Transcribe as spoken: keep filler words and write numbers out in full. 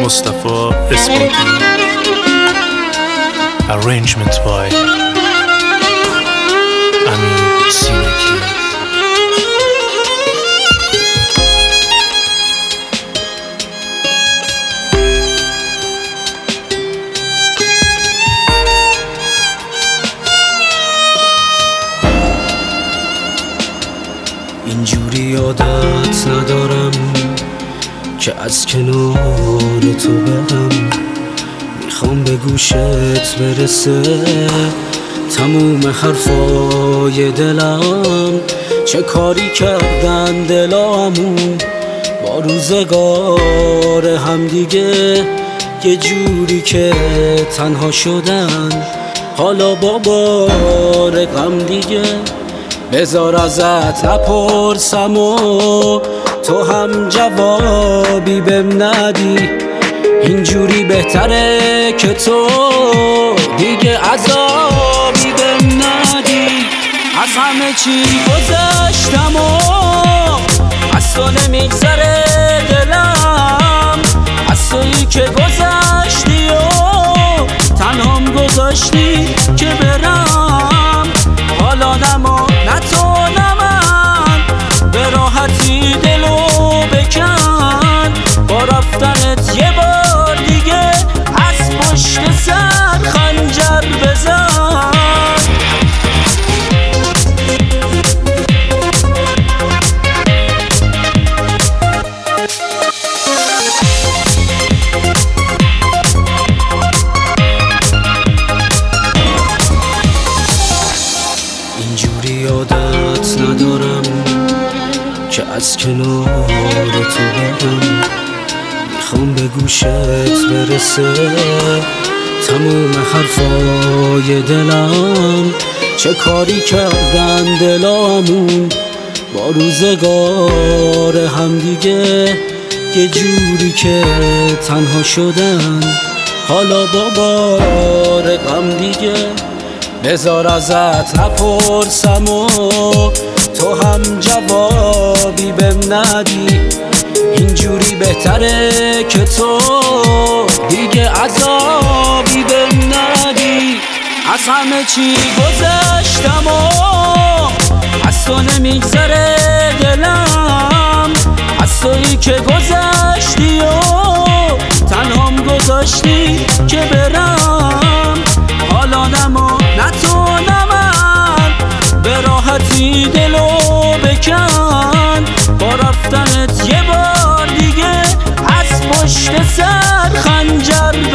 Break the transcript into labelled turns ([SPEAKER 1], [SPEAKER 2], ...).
[SPEAKER 1] مصطفی اثباتی. Arrangement by امین سینکی.
[SPEAKER 2] اینجوری یادت ندارم که از کنار تو برم، میخوام به گوشت برسه تموم حرفای دلم. چه کاری کردن دلامون با روزگار هم دیگه، یه جوری که تنها شدن حالا با بار غم دیگه. بذار ازت نپرسم و تو هم جوابی بهم ندی، اینجوری بهتره که تو دیگه عذابی بهم ندی. از همه چی گذشتم و از تو نمیگذره دلم، از تویی که گذشتی و تنهام گذاشتی که برم. حالا نما نه تو نه من، به راحتی دلو بکن، با رفتنت یه بار دیگه از پشت سر خنجر بزن. اینجوری یادت ندارم که از کنار تو برم، میخوام به گوشت برسه تموم حرفای دلم. چه کاری کردن دلامون با روزگار هم دیگه، یه جوری که تنها شدن حالا با بار غم دیگه. بذار ازت نپرسم و تو هم جوابی بهم ندی، اینجوری بهتره که تو دیگه عذابی بهم ندی. از همه چی گذشتم و از تو نمیگذره دلم، از تویی که گذشتی و تنهام گذاشتی که برم. حالا نما نه تو نه من، به راحتی دلو بکن، با رفتنت یه بار دیگه از پشت سر خنجر